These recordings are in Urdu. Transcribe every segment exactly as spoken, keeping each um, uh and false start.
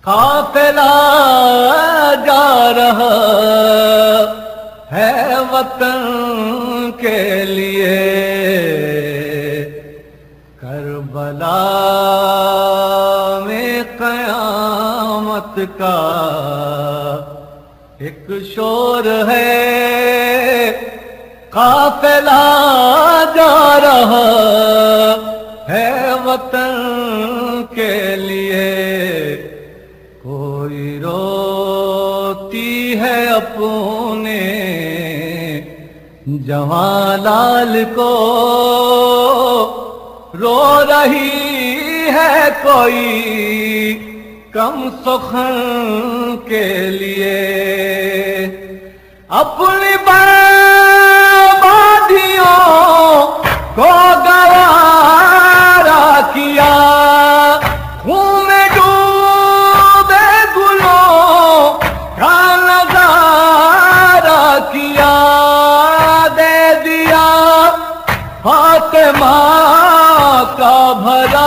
قافلہ جا رہا ہے وطن کے لیے، کربلا میں قیامت کا ایک شور ہے، قافلہ جا رہا ہے وطن کے لیے، کوئی روتی ہے اپنے جوان لال کو، رو رہی ہے کوئی کم سخن کے لیے، اپنی بربادیوں کو گوارا کیا، خون میں ڈوبے گلوں کا نظارہ کیا، دے دیا فاطمہ کا بھرا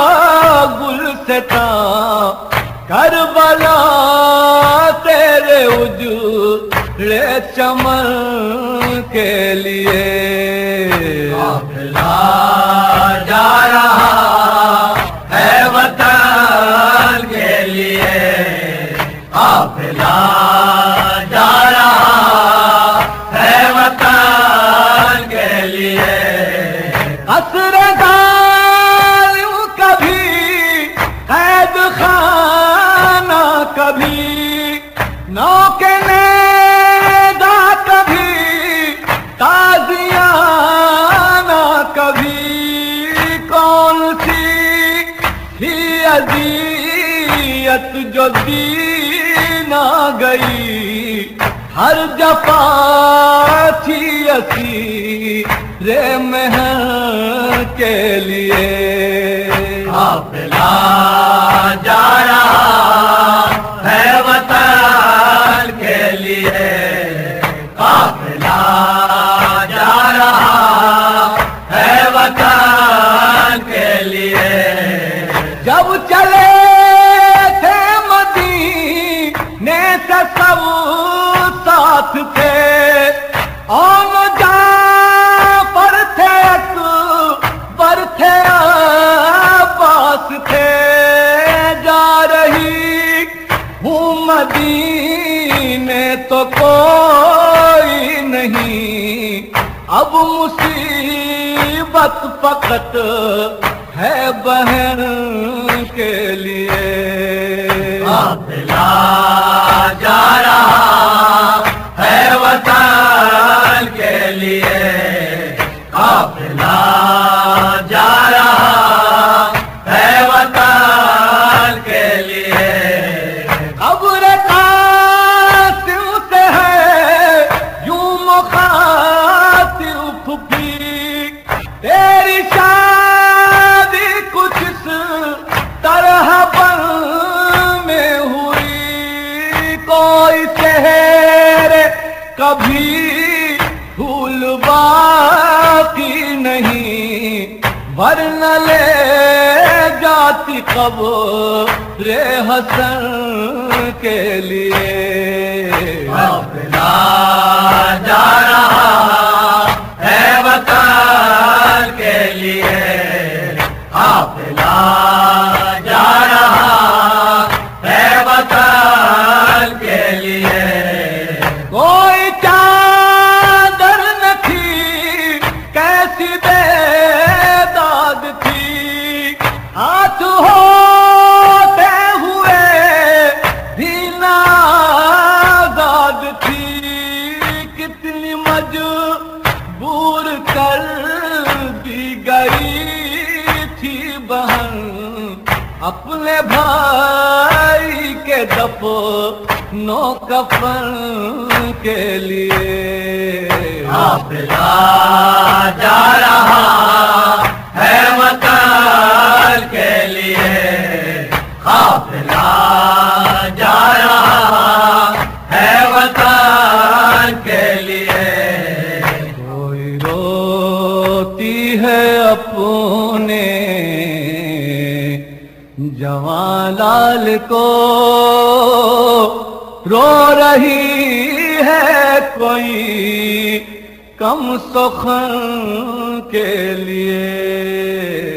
گلستاں، کربلا تیرے اجڑے چمن کے لیے، قافلہ جا رہا ہے وطن کے لیے، قافلہ جا رہا ہے وطن کے لیے، عصر ظالم کبھی قید خانہ کبھی نوک نیزہ کبھی تازیانہ کبھی، کون سی تھی اذیت جو دی نہ گئی، ہر جفا تھی اسیر مہر کے لیے، قافلہ جا رہا ہے وطن کے لیے، قافلہ جا رہا ہے وطن کے لیے، جب چلے تھے مدینے سے سب ساتھ تھے، اور جعفر تھے اکبر تھے عباس تھے، جا رہی ہوں مدینے تو کوئی نہیں، اب مصیبت فقط ہے بہن کے لیے، قافلہ جا رہا ہے وطن کے لیے، قافلہ جا رہا ہے وطن کے لیے، قبر قاسم سے ہے یوں مخاطب پھوپھی، تیری شادی کچھ اس طرح بن میں ہوئی، کوئی شہر کبھی پھول باقی نہیں، ورنہ لے جاتی قبر حسن کے لیے، قافلہ جا رہا ہے وطن کے لیے، قافلہ جا رہا ہے وطن کے لیے، کوئی چادر نہ تھی کیسی بے داد تھی، ہاتھ ہوتے ہوئے بھی نازاد تھی، کتنی مجبور کر دی گئی تھی بہن اپنے بھائی کے دفنو کفن کے لیے، قافلہ جا رہا ہے وطن کے لیے، قافلہ جا رہا ہے وطن کے لیے، کوئی روتی ہے اپنے جوان لال کو رو رہی ہے کوئی کم سخن کے لیے.